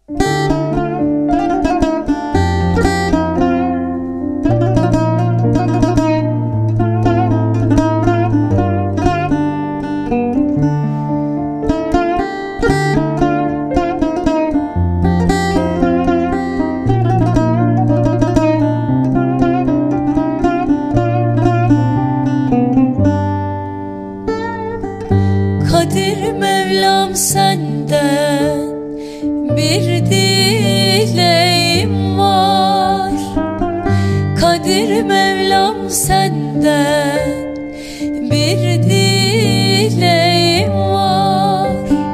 Kadir Mevlam senden bir dileğim var. Kadir Mevlam senden bir dileğim var.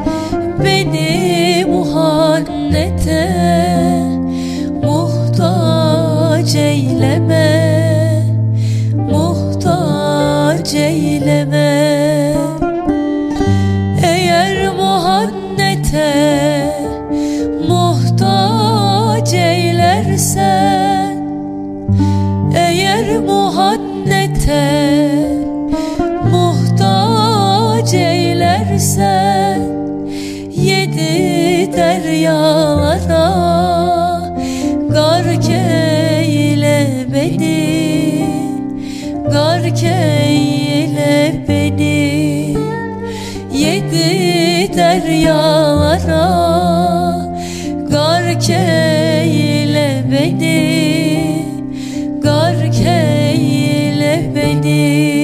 Beni muhannete muhtaç eyleme, muhtaç eyleme. Eğer muhannete muhtaç eylersen, eğer muhannete muhtaç eylersen, yedi deryalara gark eyle beni, gark eyle beni. Yedi deryalara gark eyle beni, gark eyle beni.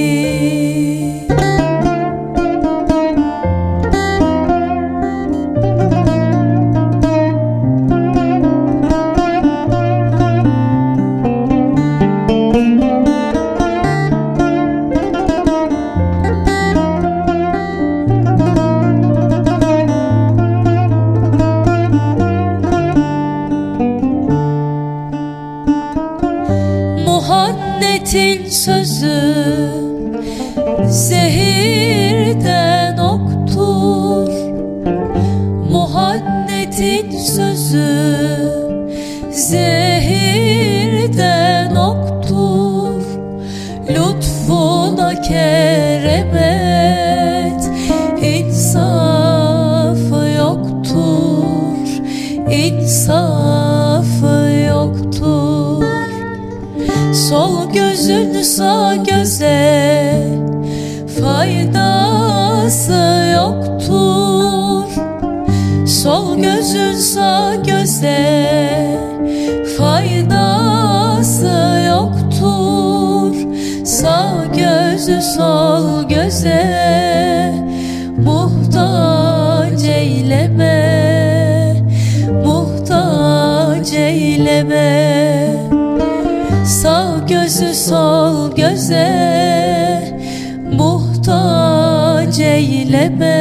Muhannetin sözü zehirden oktur. Muhannetin sözü zehirden oktur. Lütfuna keremet insafı yoktur, insafı yoktur. Sol gözün sağ göze faydası yoktur. Sol gözün sağ göze faydası yoktur. Sağ gözü sol göze muhtaç eyleme, muhtaç eyleme. Sağ gözü sol göze muhtaç eyleme,